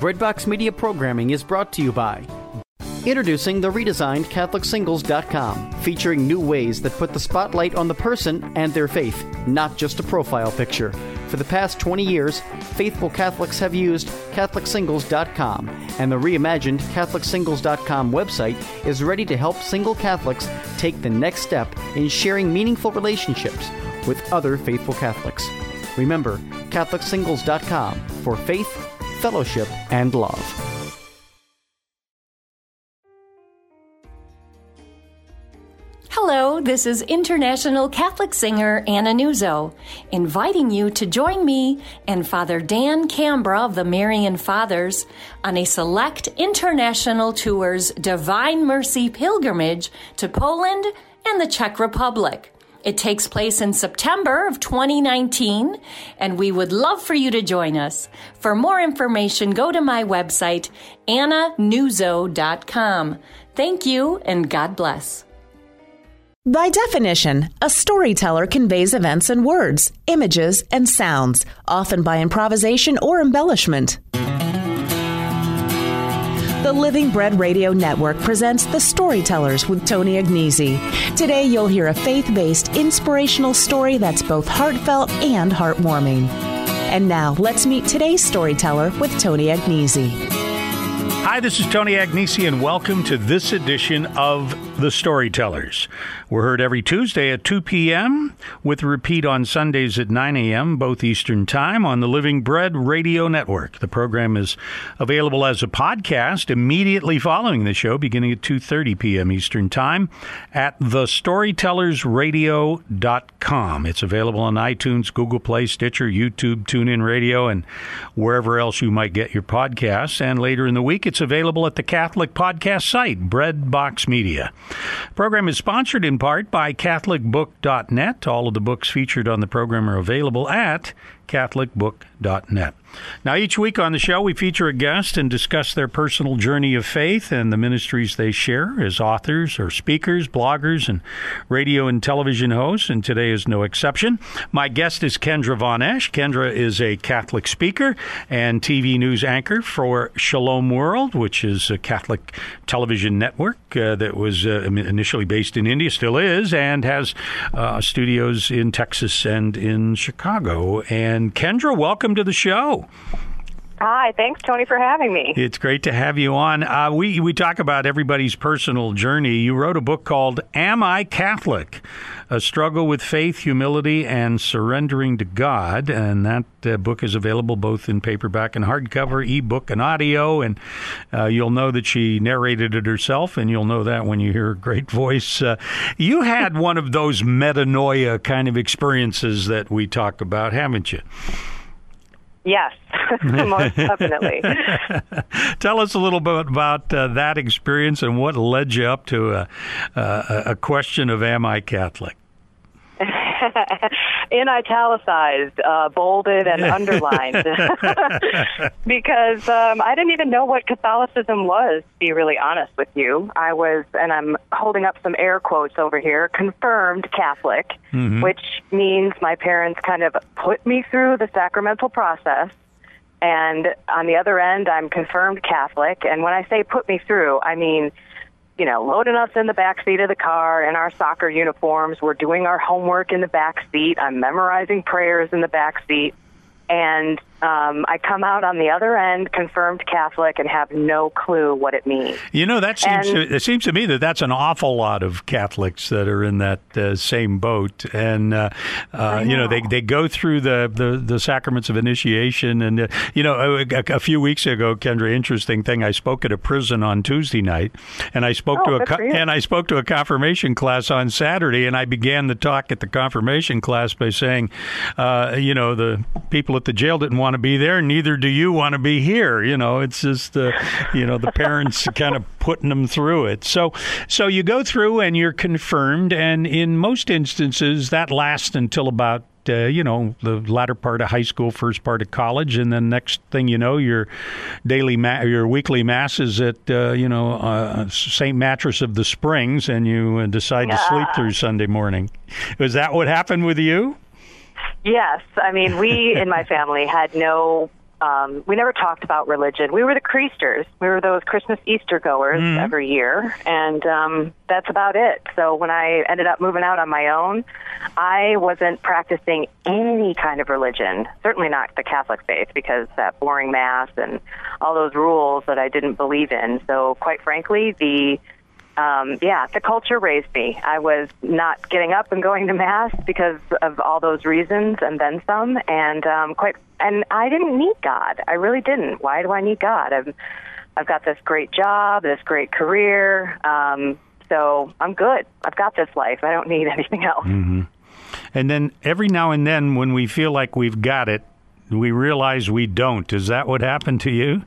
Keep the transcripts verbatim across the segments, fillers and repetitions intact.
Breadbox Media programming is brought to you by introducing the redesigned Catholic Singles dot com, featuring new ways that put the spotlight on the person and their faith, not just a profile picture. For the past twenty years, faithful Catholics have used Catholic Singles dot com, and the reimagined Catholic Singles dot com website is ready to help single Catholics take the next step in sharing meaningful relationships with other faithful Catholics. Remember, Catholic Singles dot com for faith, fellowship, and love. Hello, this is international Catholic singer Anna Nuzzo, inviting you to join me and Father Dan Cambra of the Marian Fathers on a select international tour's Divine Mercy pilgrimage to Poland and the Czech Republic. It takes place in September of twenty nineteen, and we would love for you to join us. For more information, go to my website, anna nuzzo dot com. Thank you, and God bless. By definition, a storyteller conveys events in words, images, and sounds, often by improvisation or embellishment. The Living Bread Radio Network presents The Storytellers with Tony Agnesi. Today you'll hear a faith-based, inspirational story that's both heartfelt and heartwarming. And now, let's meet today's storyteller with Tony Agnesi. Hi, this is Tony Agnesi, and welcome to this edition of The Storytellers. We're heard every Tuesday at two p.m., with a repeat on Sundays at nine a.m., both Eastern Time, on the Living Bread Radio Network. The program is available as a podcast immediately following the show, beginning at two thirty p.m. Eastern Time, at the storytellers radio dot com. It's available on iTunes, Google Play, Stitcher, YouTube, TuneIn Radio, and wherever else you might get your podcasts. And later in the week, it's available at the Catholic podcast site, Breadbox Media. The program is sponsored in part by Catholic Book dot net. All of the books featured on the program are available at Catholic Book dot net. Now, each week on the show, we feature a guest and discuss their personal journey of faith and the ministries they share as authors or speakers, bloggers, and radio and television hosts, and today is no exception. My guest is Kendra Von Esch. Kendra is a Catholic speaker and T V news anchor for Shalom World, which is a Catholic television network uh, that was uh, initially based in India, still is, and has uh, studios in Texas and in Chicago. And Kendra, welcome to the show. Hi, thanks, Tony, for having me. It's great to have you on. Uh, we, we talk about everybody's personal journey. You wrote a book called Am I Catholic? A Struggle with Faith, Humility, and Surrendering to God. And that uh, book is available both in paperback and hardcover, ebook and audio. And uh, you'll know that she narrated it herself, and you'll know that when you hear her great voice. Uh, you had one of those metanoia kind of experiences that we talk about, haven't you? Yes, most definitely. Tell us a little bit about uh, that experience and what led you up to a, a, a question of am I Catholic? In italicized, uh, bolded, and underlined. Because um, I didn't even know what Catholicism was, to be really honest with you. I was, and I'm holding up some air quotes over here, confirmed Catholic, mm-hmm. which means my parents kind of put me through the sacramental process. And on the other end, I'm confirmed Catholic. And when I say put me through, I mean, you know, loading us in the back seat of the car in our soccer uniforms. We're doing our homework in the back seat. I'm memorizing prayers in the back seat. And um, I come out on the other end, confirmed Catholic, and have no clue what it means. You know, that seems and, to, it seems to me that that's an awful lot of Catholics that are in that uh, same boat. And, uh, uh, know. you know, they, they go through the, the, the sacraments of initiation. And, uh, you know, a, a few weeks ago, Kendra, interesting thing, I spoke at a prison on Tuesday night, and I spoke oh, to a co- and I spoke to a confirmation class on Saturday, and I began the talk at the confirmation class by saying, uh, you know, the people at the jail didn't want to be there, neither do you want to be here. You know, it's just, uh, you know, the parents kind of putting them through it. So so you go through and you're confirmed, and in most instances that lasts until about, uh, you know, the latter part of high school, first part of college, and then next thing you know, your daily, ma- your weekly masses at, uh, you know, uh, Saint Mattress of the Springs, and you uh, decide to sleep through Sunday morning. Was that what happened with you? Yes. I mean, we in my family had no um, we never talked about religion. We were the Creasters. We were those Christmas Easter goers mm. every year, and um, that's about it. So when I ended up moving out on my own, I wasn't practicing any kind of religion, certainly not the Catholic faith, because that boring Mass and all those rules that I didn't believe in. So quite frankly, the Um, yeah, the culture raised me. I was not getting up and going to Mass because of all those reasons and then some. And um, quite, and I didn't need God. I really didn't. Why do I need God? I've, I've got this great job, this great career. Um, so I'm good. I've got this life. I don't need anything else. Mm-hmm. And then every now and then when we feel like we've got it, we realize we don't. Is that what happened to you?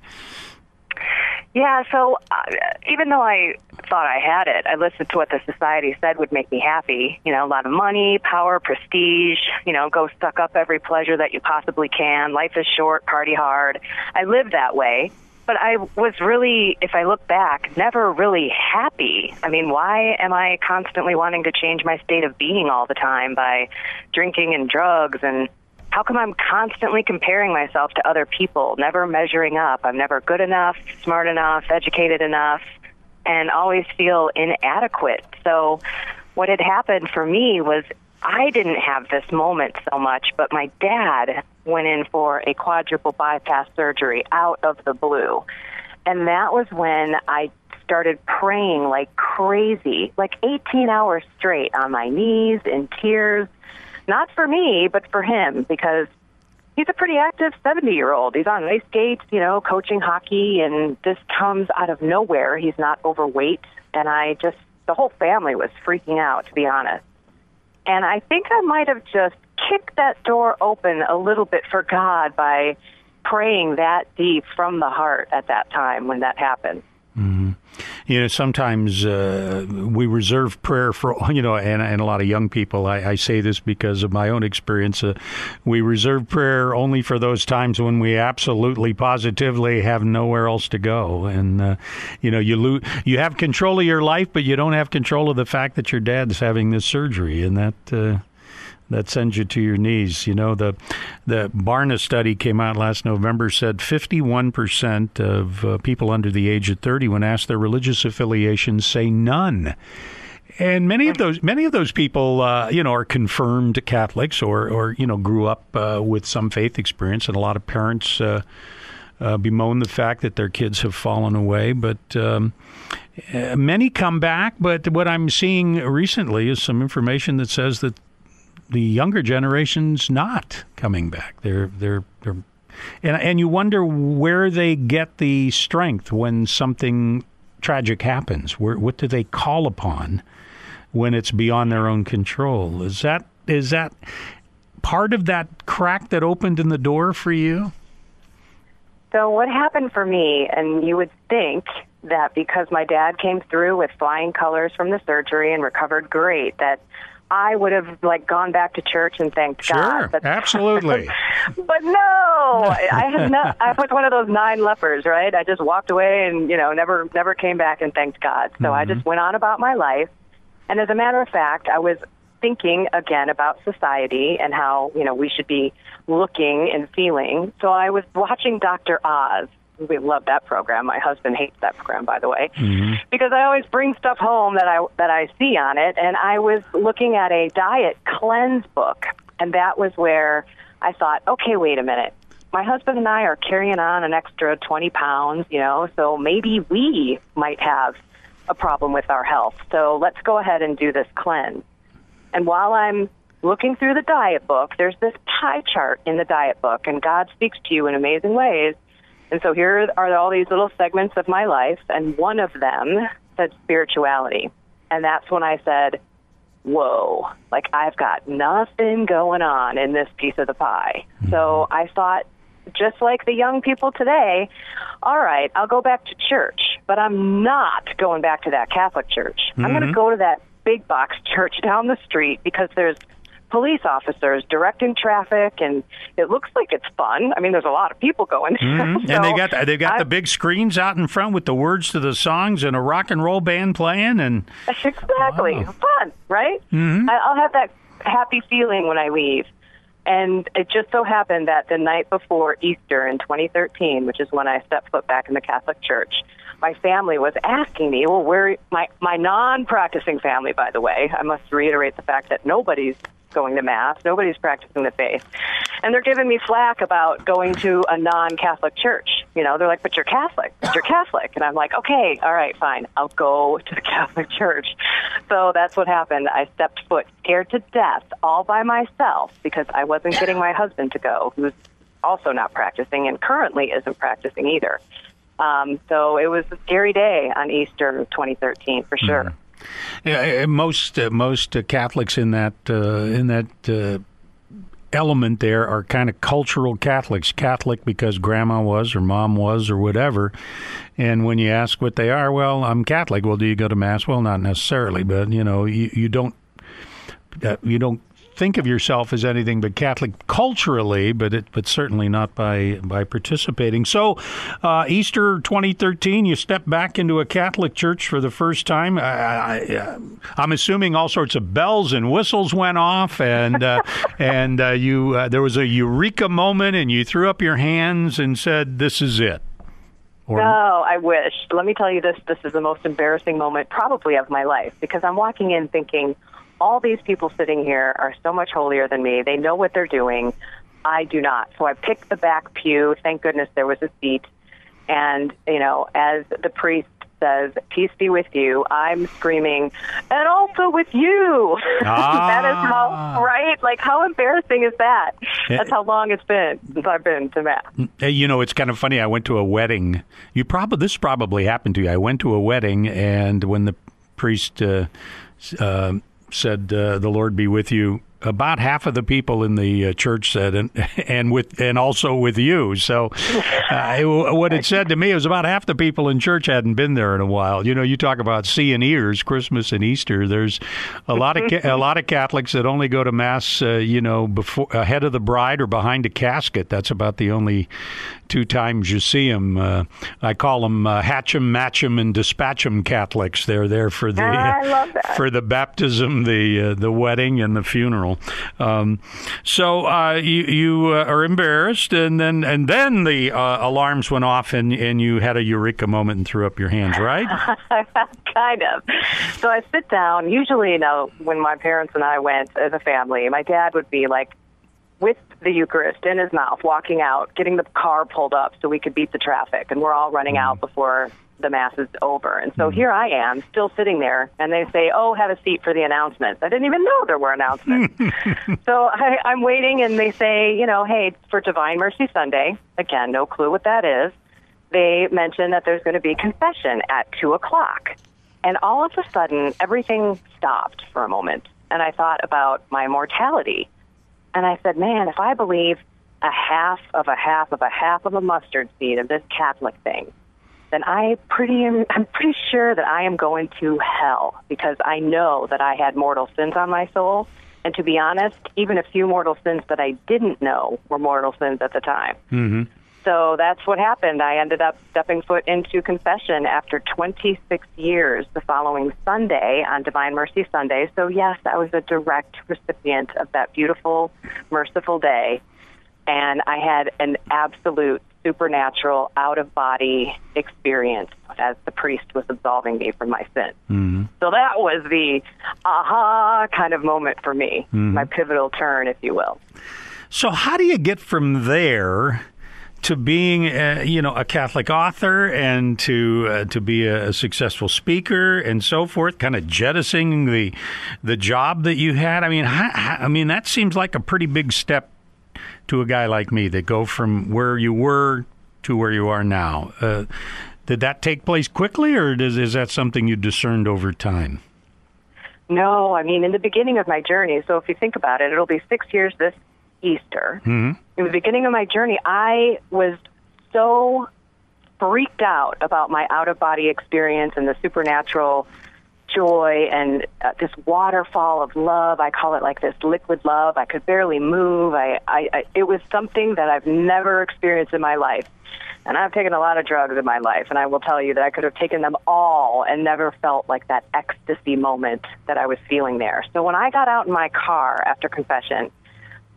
Yeah, so uh, even though I thought I had it, I listened to what the society said would make me happy. You know, a lot of money, power, prestige, you know, go suck up every pleasure that you possibly can. Life is short, party hard. I lived that way, but I was really, if I look back, never really happy. I mean, why am I constantly wanting to change my state of being all the time by drinking and drugs, and how come I'm constantly comparing myself to other people, never measuring up? I'm never good enough, smart enough, educated enough, and always feel inadequate. So what had happened for me was I didn't have this moment so much, but my dad went in for a quadruple bypass surgery out of the blue. And that was when I started praying like crazy, like eighteen hours straight on my knees in tears. Not for me, but for him, because he's a pretty active seventy-year-old. He's on ice skates, you know, coaching hockey, and this comes out of nowhere. He's not overweight, and I just, the whole family was freaking out, to be honest. And I think I might have just kicked that door open a little bit for God by praying that deep from the heart at that time when that happened. Mm-hmm. You know, sometimes uh, we reserve prayer for, you know, and, and a lot of young people, I, I say this because of my own experience, uh, we reserve prayer only for those times when we absolutely, positively have nowhere else to go. And, uh, you know, you lo- you have control of your life, but you don't have control of the fact that your dad's having this surgery, and that... Uh, That sends you to your knees. You know, the the Barna study came out last November, said fifty-one percent of uh, people under the age of thirty, when asked their religious affiliations, say none. And many of those many of those people, uh, you know, are confirmed Catholics or, or you know, grew up uh, with some faith experience. And a lot of parents uh, uh, bemoan the fact that their kids have fallen away. But um, uh, many come back. But what I'm seeing recently is some information that says that the younger generation's not coming back. They're they're they're, and and you wonder where they get the strength when something tragic happens. Where what do they call upon when it's beyond their own control? Is that is that part of that crack that opened in the door for you? So what happened for me, and you would think that because my dad came through with flying colors from the surgery and recovered great, that I would have like gone back to church and thanked sure, God. Sure, absolutely. But no, I had not. I was one of those nine lepers, right? I just walked away and you know never never came back and thanked God. So mm-hmm. I just went on about my life. And as a matter of fact, I was thinking again about society and how you know we should be looking and feeling. So I was watching Doctor Oz. We love that program. My husband hates that program, by the way, mm-hmm. because I always bring stuff home that I that I see on it. And I was looking at a diet cleanse book, and that was where I thought, okay, wait a minute. My husband and I are carrying on an extra twenty pounds, you know, so maybe we might have a problem with our health. So let's go ahead and do this cleanse. And while I'm looking through the diet book, there's this pie chart in the diet book, and God speaks to you in amazing ways. And so here are all these little segments of my life, and one of them said spirituality. And that's when I said, whoa, like I've got nothing going on in this piece of the pie. Mm-hmm. So I thought, just like the young people today, all right, I'll go back to church, but I'm not going back to that Catholic church. Mm-hmm. I'm going to go to that big box church down the street because there's police officers directing traffic, and it looks like it's fun. I mean, there's a lot of people going there. Mm-hmm. So and they got they've got I, the big screens out in front with the words to the songs and a rock and roll band playing. And exactly. Wow. Fun, right? Mm-hmm. I, I'll have that happy feeling when I leave. And it just so happened that the night before Easter in twenty thirteen, which is when I stepped foot back in the Catholic Church, my family was asking me, well, where, my, my non-practicing family, by the way, I must reiterate the fact that nobody's going to Mass, nobody's practicing the faith. And they're giving me flack about going to a non-Catholic church. You know, they're like, but you're Catholic, but you're Catholic. And I'm like, okay, all right, fine, I'll go to the Catholic church. So that's what happened. I stepped foot, scared to death, all by myself, because I wasn't getting my husband to go, who's also not practicing and currently isn't practicing either. Um, so it was a scary day on Easter twenty thirteen, for sure. Mm-hmm. Yeah, most uh, most uh, Catholics in that uh, in that uh, element there are kind of cultural Catholics. Catholic because grandma was or mom was or whatever. And when you ask what they are, well, I'm Catholic. Well, do you go to Mass? Well, not necessarily, but you know, you, you don't uh, you don't think of yourself as anything but Catholic culturally, but it, but certainly not by by participating. So, uh, Easter twenty thirteen, you stepped back into a Catholic church for the first time. I, I, I'm assuming all sorts of bells and whistles went off, and uh, and uh, you uh, there was a eureka moment, and you threw up your hands and said, "This is it." Or... No, I wish. Let me tell you this: this is the most embarrassing moment probably of my life, because I'm walking in thinking, all these people sitting here are so much holier than me. They know what they're doing. I do not. So I picked the back pew. Thank goodness there was a seat. And, you know, as the priest says, peace be with you, I'm screaming, and also with you. Ah. That is how, right? Like, how embarrassing is that? That's how long it's been since I've been to Mass. You know, it's kind of funny. I went to a wedding. You probably This probably happened to you. I went to a wedding, and when the priest uh, uh, said, uh, the Lord be with you, about half of the people in the uh, church said, and and with and also with you. So uh, it, what it said to me was about half the people in church hadn't been there in a while. You know, you talk about seeing ears, Christmas and Easter. There's a lot of a lot of Catholics that only go to Mass, uh, you know, before ahead of the bride or behind a casket. That's about the only two times you see them. Uh, I call them uh, hatch 'em, match 'em, and dispatch 'em Catholics. They're there for the I love that. for the baptism, the uh, the wedding, and the funeral. Um, so uh, you you uh, are embarrassed, and then and then the uh, alarms went off, and, and you had a eureka moment and threw up your hands, right? Kind of. So I sit down. Usually, you know, when my parents and I went as a family, my dad would be like with the Eucharist in his mouth, walking out, getting the car pulled up so we could beat the traffic, and we're all running out before the Mass is over. And so here I am, still sitting there, and they say, oh, have a seat for the announcements. I didn't even know there were announcements. So I, I'm waiting, and they say, you know, hey, it's for Divine Mercy Sunday. Again, no clue what that is. They mention that there's going to be confession at two o'clock. And all of a sudden, everything stopped for a moment, and I thought about my mortality. And I said, man, if I believe a half of a half of a half of a mustard seed of this Catholic thing, then I pretty am, I'm pretty sure that I am going to hell, because I know that I had mortal sins on my soul. And to be honest, even a few mortal sins that I didn't know were mortal sins at the time. Mm-hmm. So that's what happened. I ended up stepping foot into confession after twenty-six years the following Sunday, on Divine Mercy Sunday. So yes, I was a direct recipient of that beautiful, merciful day. And I had an absolute supernatural out-of-body experience as the priest was absolving me from my sin. Mm-hmm. So that was the aha kind of moment for me, mm-hmm. my pivotal turn, if you will. So how do you get from there to being, uh, you know, a Catholic author, and to uh, to be a successful speaker and so forth, kind of jettisoning the the job that you had? I mean, how, how, I mean that seems like a pretty big step to a guy like me, that go from where you were to where you are now. Uh, did that take place quickly, or does, is that something you discerned over time? No, I mean, in the beginning of my journey, so if you think about it, it'll be six years this Easter. Mm-hmm. In the beginning of my journey, I was so freaked out about my out-of-body experience and the supernatural joy and uh, this waterfall of love. I call it like this liquid love. I could barely move. I, I, I, it was something that I've never experienced in my life. And I've taken a lot of drugs in my life, and I will tell you that I could have taken them all and never felt like that ecstasy moment that I was feeling there. So when I got out in my car after confession,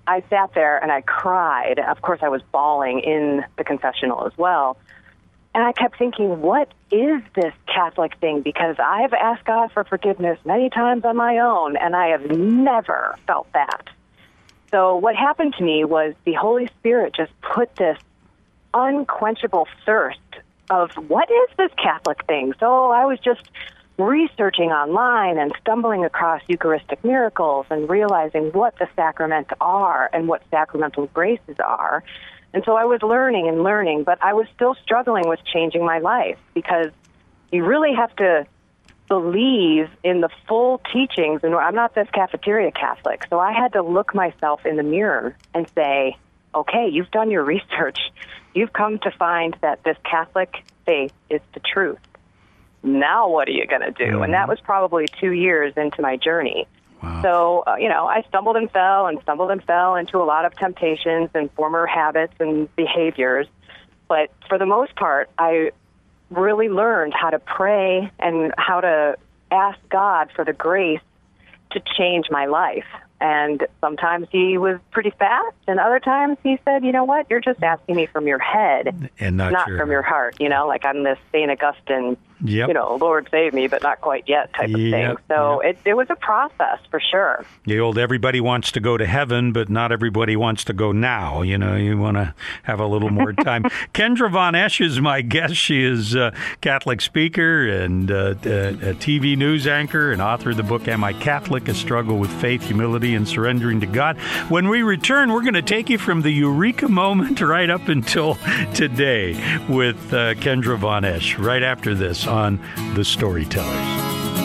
I sat there and I cried. Of course, I was bawling in the confessional as well. And I kept thinking, what is this Catholic thing? Because I've asked God for forgiveness many times on my own, and I have never felt that. So what happened to me was the Holy Spirit just put this unquenchable thirst of, what is this Catholic thing? So I was just researching online and stumbling across Eucharistic miracles and realizing what the sacraments are and what sacramental graces are. And so I was learning and learning, but I was still struggling with changing my life, because you really have to believe in the full teachings. And I'm not this cafeteria Catholic, so I had to look myself in the mirror and say, okay, you've done your research. You've come to find that this Catholic faith is the truth. Now what are you going to do? Mm-hmm. And that was probably two years into my journey. Wow. So, uh, you know, I stumbled and fell and stumbled and fell into a lot of temptations and former habits and behaviors. But for the most part, I really learned how to pray and how to ask God for the grace to change my life. And sometimes he was pretty fast, and other times he said, you know what, you're just asking me from your head, and not, not your... from your heart. You know, like I'm this Saint Augustine, yep. you know, Lord save me, but not quite yet type of yep. thing. So yep. it, it was a process for sure. The old everybody wants to go to heaven, but not everybody wants to go now. You know, you want to have a little more time. Kendra Von Esch is my guest. She is a Catholic speaker and uh, a T V news anchor and author of the book, Am I Catholic? A Struggle with Faith, Humility, and Surrendering to God. When we return, we're going to take you from the Eureka moment right up until today with uh, Kendra Von Esch, right after this on The Storytellers.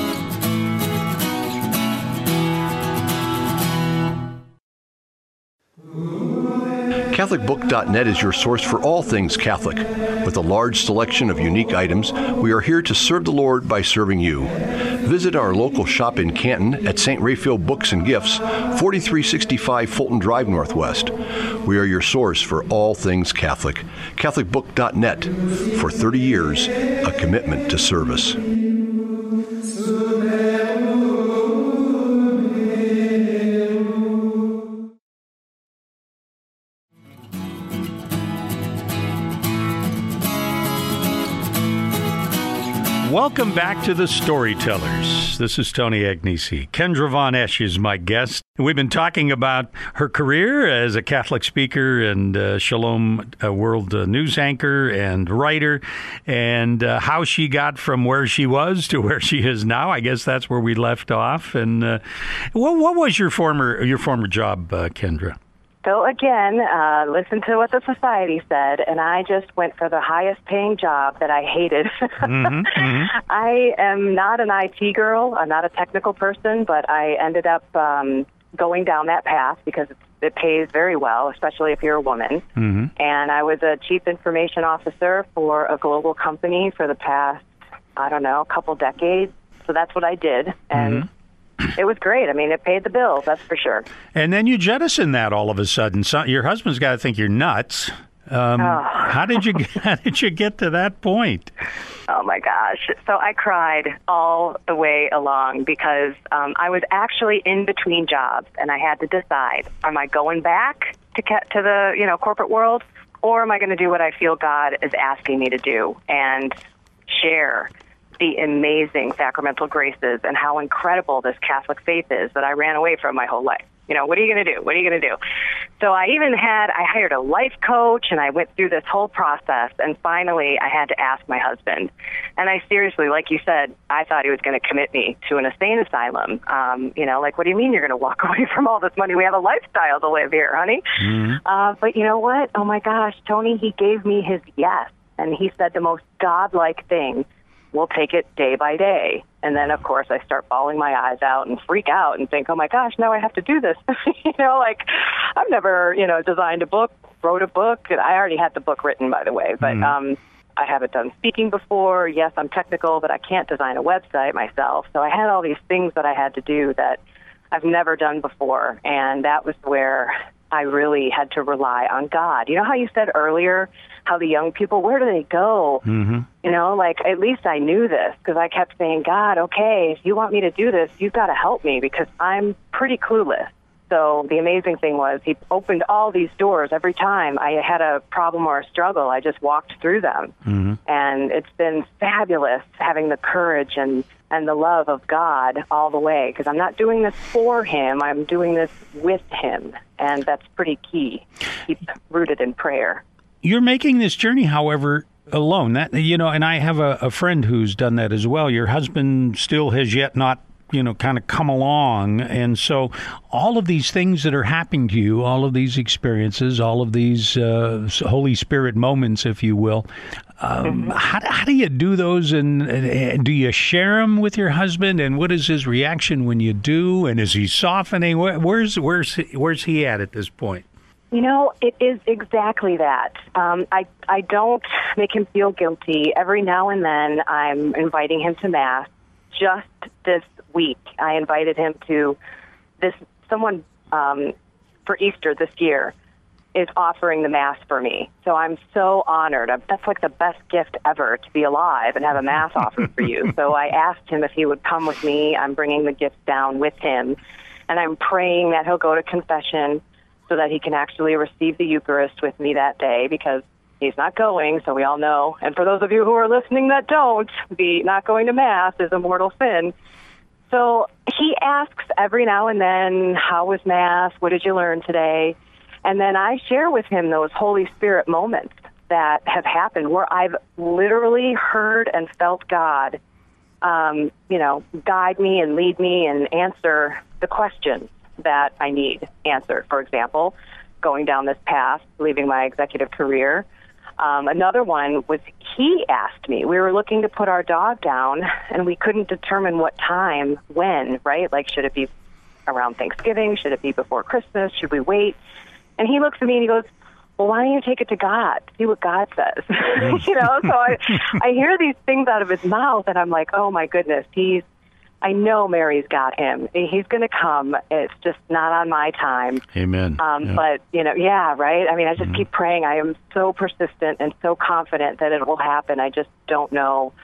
Catholic Book dot net is your source for all things Catholic. With a large selection of unique items, we are here to serve the Lord by serving you. Visit our local shop in Canton at Saint Raphael Books and Gifts, forty-three sixty-five Fulton Drive Northwest. We are your source for all things Catholic. Catholic Book dot net. For thirty years, a commitment to service. Welcome back to The Storytellers. This is Tony Agnesi. Kendra Von Esch is my guest. We've been talking about her career as a Catholic speaker and uh, Shalom uh, World uh, news anchor and writer, and uh, how she got from where she was to where she is now. I guess that's where we left off. And uh, what, what was your former your former job, uh, Kendra? So again, uh, listen to what the society said, and I just went for the highest paying job that I hated. mm-hmm, mm-hmm. I am not an I T girl. I'm not a technical person, but I ended up um, going down that path because it, it pays very well, especially if you're a woman. Mm-hmm. And I was a chief information officer for a global company for the past, I don't know, couple decades. So that's what I did. And mm-hmm. It was great. I mean, it paid the bills, that's for sure. And then you jettison that all of a sudden. So your husband's got to think you're nuts. Um, oh. How did you how did you get to that point? Oh my gosh! So I cried all the way along because um, I was actually in between jobs, and I had to decide: am I going back to ca- to the you know corporate world, or am I going to do what I feel God is asking me to do and share the amazing sacramental graces and how incredible this Catholic faith is that I ran away from my whole life? You know, what are you going to do? What are you going to do? So I even had, I hired a life coach, and I went through this whole process, and finally I had to ask my husband. And I seriously, like you said, I thought he was going to commit me to an insane asylum. Um, you know, like, what do you mean you're going to walk away from all this money? We have a lifestyle to live here, honey. Mm-hmm. Uh, but you know what? Oh my gosh, Tony, he gave me his yes. And he said the most godlike thing: we'll take it day by day. And then, of course, I start bawling my eyes out and freak out and think, oh, my gosh, now I have to do this. you know, like, I've never, you know, designed a book, wrote a book. I already had the book written, by the way. But mm. um, I haven't done speaking before. Yes, I'm technical, but I can't design a website myself. So I had all these things that I had to do that I've never done before. And that was where I really had to rely on God. You know how you said earlier how the young people, where do they go? Mm-hmm. You know, like, at least I knew this because I kept saying, God, okay, if you want me to do this, you've got to help me because I'm pretty clueless. so the amazing thing was he opened all these doors. Every time I had a problem or a struggle, I just walked through them. Mm-hmm. And it's been fabulous having the courage and, and the love of God all the way, because I'm not doing this for him. I'm doing this with him, and that's pretty key. Keep rooted in prayer. You're making this journey, however, alone. That you know, and I have a, a friend who's done that as well. Your husband still has yet not you know, kind of come along. And so all of these things that are happening to you, all of these experiences, all of these uh, Holy Spirit moments, if you will, um, mm-hmm. how, how do you do those? And, and do you share them with your husband? And what is his reaction when you do? And is he softening? Where, where's, where's, where's he at at this point? You know, it is exactly that. Um, I I don't make him feel guilty. Every now and then I'm inviting him to Mass. Just this week, I invited him to this, someone um, for Easter this year is offering the Mass for me. So I'm so honored. That's like the best gift ever, to be alive and have a Mass offered for you. So I asked him if he would come with me. I'm bringing the gift down with him. And I'm praying that he'll go to confession so that he can actually receive the Eucharist with me that day, because he's not going, so we all know. And for those of you who are listening that don't, the not going to Mass is a mortal sin. So he asks every now and then, how was Mass? What did you learn today? And then I share with him those Holy Spirit moments that have happened where I've literally heard and felt God, um, you know, guide me and lead me and answer the questions that I need answered. For example, going down this path, leaving my executive career. Um, another one was he asked me, we were looking to put our dog down, and we couldn't determine what time, when, right? Like, should it be around Thanksgiving? Should it be before Christmas? Should we wait? And he looks at me and he goes, well, why don't you take it to God? See what God says. you know, so I, I hear these things out of his mouth, and I'm like, oh, my goodness, he's I know Mary's got him. He's going to come. It's just not on my time. Amen. Um, yeah. But, you know, yeah, right? I mean, I just mm-hmm. keep praying. I am so persistent and so confident that it will happen. I just don't know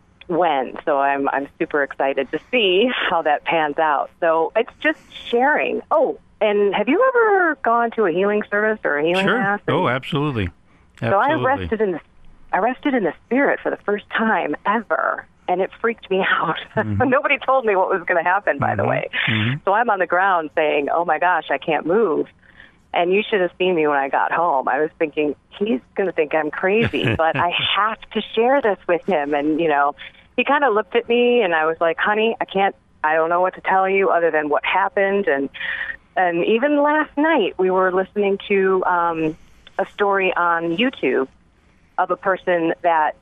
when. So I'm I'm super excited to see how that pans out. So it's just sharing. Oh, and have you ever gone to a healing service or a healing sure. mass? Oh, absolutely. absolutely. So I rested in the I rested in the Spirit for the first time ever. And it freaked me out. Mm-hmm. Nobody told me what was going to happen, by mm-hmm. the way. Mm-hmm. So I'm on the ground saying, oh, my gosh, I can't move. And you should have seen me when I got home. I was thinking, he's going to think I'm crazy, but I have to share this with him. And, you know, he kind of looked at me, and I was like, honey, I can't, I don't know what to tell you other than what happened. And and even last night, we were listening to um, a story on YouTube of a person that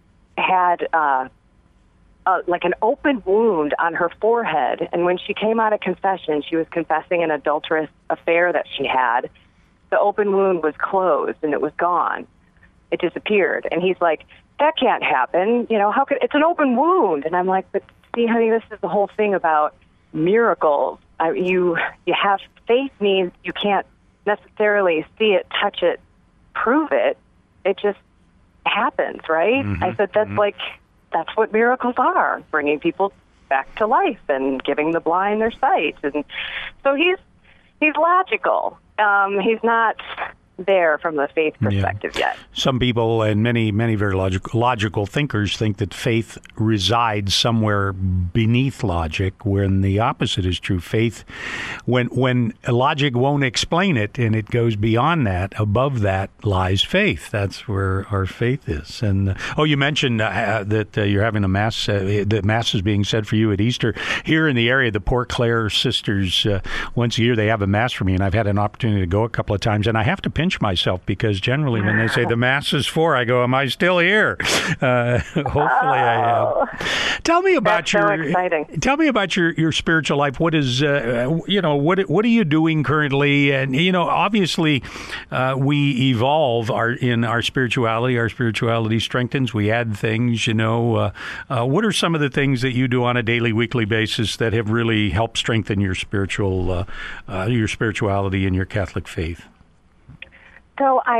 had uh Uh, like an open wound on her forehead. And when she came out of confession, she was confessing an adulterous affair that she had. The open wound was closed and it was gone. It disappeared. And he's like, that can't happen. You know, how could, it's an open wound. And I'm like, but see, honey, this is the whole thing about miracles. I, you, you have faith means you can't necessarily see it, touch it, prove it. It just happens, right? Mm-hmm. I said, that's mm-hmm. like, that's what miracles are, bringing people back to life and giving the blind their sight. And so he's he's logical. Um, he's not there from the faith perspective yeah. yet. Some people and many, many very logical, logical thinkers think that faith resides somewhere beneath logic, when the opposite is true. Faith, when when logic won't explain it and it goes beyond that, above that lies faith. That's where our faith is. And uh, oh, you mentioned uh, that uh, you're having a mass, uh, the mass is being said for you at Easter. Here in the area, the Port Clare sisters, uh, once a year, they have a mass for me, and I've had an opportunity to go a couple of times, and I have to pinch myself, because generally when they say the Mass is for, I go, am I still here? Uh, hopefully I am. Tell me about That's your so exciting. Tell me about your, your spiritual life. What is uh, you know what what are you doing currently? And you know, obviously uh, we evolve our in our spirituality. Our spirituality strengthens. We add things. You know, uh, uh, what are some of the things that you do on a daily, weekly basis that have really helped strengthen your spiritual uh, uh, your spirituality and your Catholic faith? So I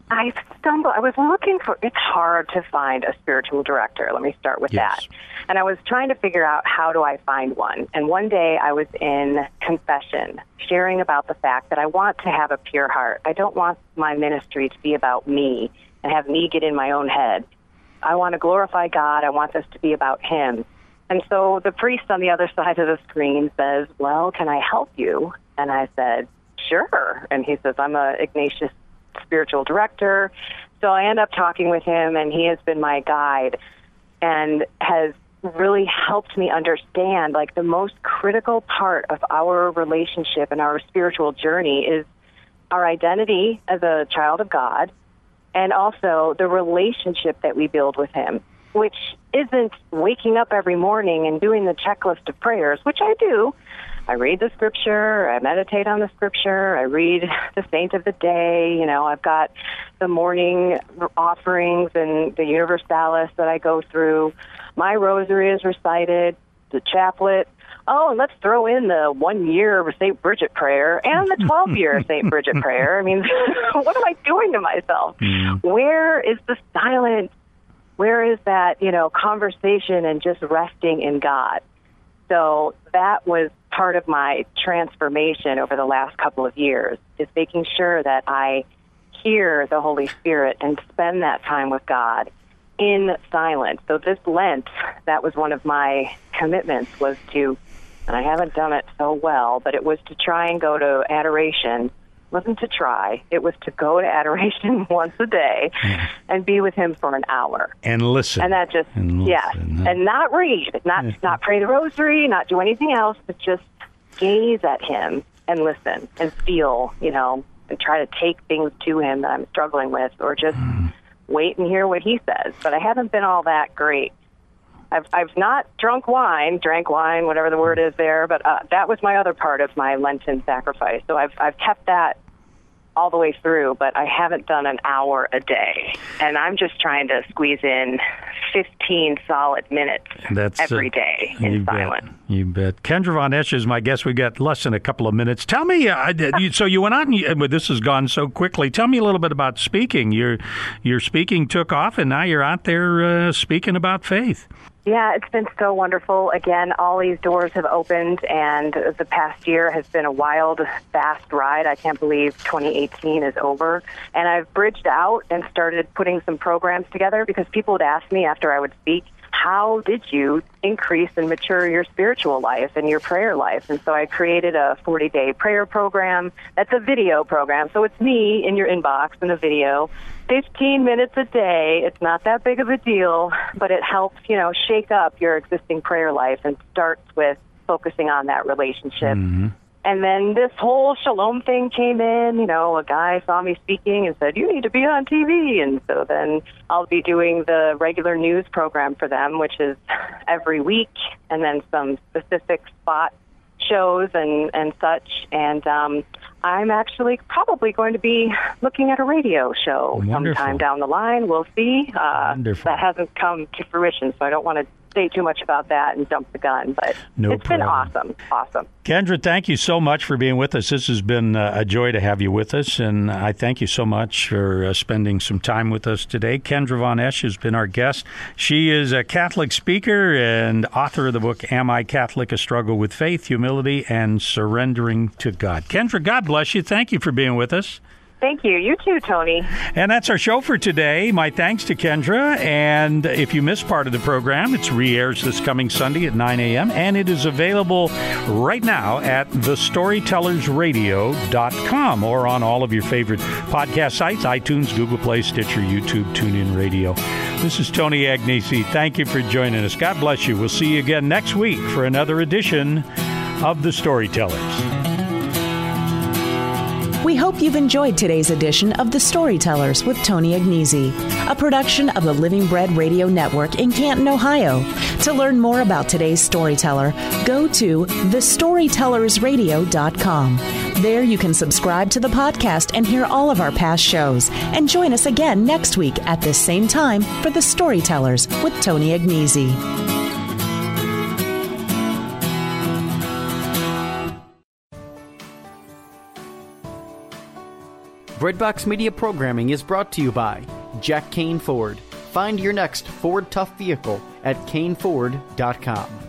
I stumbled, I was looking for, it's hard to find a spiritual director. Let me start with Yes. that. And I was trying to figure out how do I find one. And one day I was in confession, sharing about the fact that I want to have a pure heart. I don't want my ministry to be about me and have me get in my own head. I want to glorify God. I want this to be about Him. And so the priest on the other side of the screen says, well, can I help you? And I said, sure. And he says, I'm a Ignatius spiritual director. So I end up talking with him, and he has been my guide and has really helped me understand, like, the most critical part of our relationship and our spiritual journey is our identity as a child of God, and also the relationship that we build with Him, which isn't waking up every morning and doing the checklist of prayers, which I do. I read the scripture, I meditate on the scripture, I read the saint of the day, you know, I've got the morning offerings and the Universalis that I go through. My rosary is recited, the chaplet. Oh, and let's throw in the one-year Saint Bridget prayer and the twelve-year Saint Bridget prayer. I mean, what am I doing to myself? Mm. Where is the silence? Where is that, you know, conversation and just resting in God? So that was part of my transformation over the last couple of years, is making sure that I hear the Holy Spirit and spend that time with God in silence. So this Lent, that was one of my commitments, was to, and I haven't done it so well, but it was to try and go to adoration. It wasn't to try. It was to go to adoration once a day and be with Him for an hour. And listen. And that just, and yeah. listen. And not read, not not pray the rosary, not do anything else, but just gaze at Him and listen and feel, you know, and try to take things to Him that I'm struggling with, or just mm. wait and hear what He says. But I haven't been all that great. I've I've not drunk wine, drank wine, whatever the word is there, but uh, that was my other part of my Lenten sacrifice. So I've I've kept that all the way through, but I haven't done an hour a day. And I'm just trying to squeeze in fifteen solid minutes That's, every uh, day in silence. Bet. You bet. Kendra Von Esch is my guest. We got less than a couple of minutes. Tell me, uh, you, so you went out, and you, well, this has gone so quickly. Tell me a little bit about speaking. Your your speaking took off, and now you're out there uh, speaking about faith. Yeah, it's been so wonderful. Again, all these doors have opened, and the past year has been a wild, fast ride. I can't believe twenty eighteen is over. And I've bridged out and started putting some programs together, because people would ask me after I would speak, how did you increase and mature your spiritual life and your prayer life? And so I created a forty-day prayer program. That's a video program. So it's me in your inbox in a video, fifteen minutes a day. It's not that big of a deal, but it helps, you know, shake up your existing prayer life and starts with focusing on that relationship. Mm-hmm. And then this whole Shalom thing came in. You know, a guy saw me speaking and said, you need to be on T V. And so then I'll be doing the regular news program for them, which is every week, and then some specific spot shows and, and such. And um, I'm actually probably going to be looking at a radio show Wonderful. sometime down the line. We'll see. Uh, that hasn't come to fruition, so I don't want to say too much about that and jump the gun, but no it's problem. been awesome. Awesome. Kendra, thank you so much for being with us. This has been uh, a joy to have you with us, and I thank you so much for uh, spending some time with us today. Kendra Von Esch has been our guest. She is a Catholic speaker and author of the book, Am I Catholic? A Struggle with Faith, Humility, and Surrendering to God. Kendra, God bless you. Thank you for being with us. Thank you. You too, Tony. And that's our show for today. My thanks to Kendra. And if you missed part of the program, it's re-airs this coming Sunday at nine a.m. And it is available right now at the storytellers radio dot com or on all of your favorite podcast sites, iTunes, Google Play, Stitcher, YouTube, TuneIn Radio. This is Tony Agnesi. Thank you for joining us. God bless you. We'll see you again next week for another edition of The Storytellers. We hope you've enjoyed today's edition of The Storytellers with Tony Agnesi, a production of the Living Bread Radio Network in Canton, Ohio. To learn more about today's storyteller, go to the storytellers radio dot com. There you can subscribe to the podcast and hear all of our past shows. And join us again next week at this same time for The Storytellers with Tony Agnesi. Breadbox Media programming is brought to you by Jack Kane Ford. Find your next Ford Tough vehicle at Kane Ford dot com.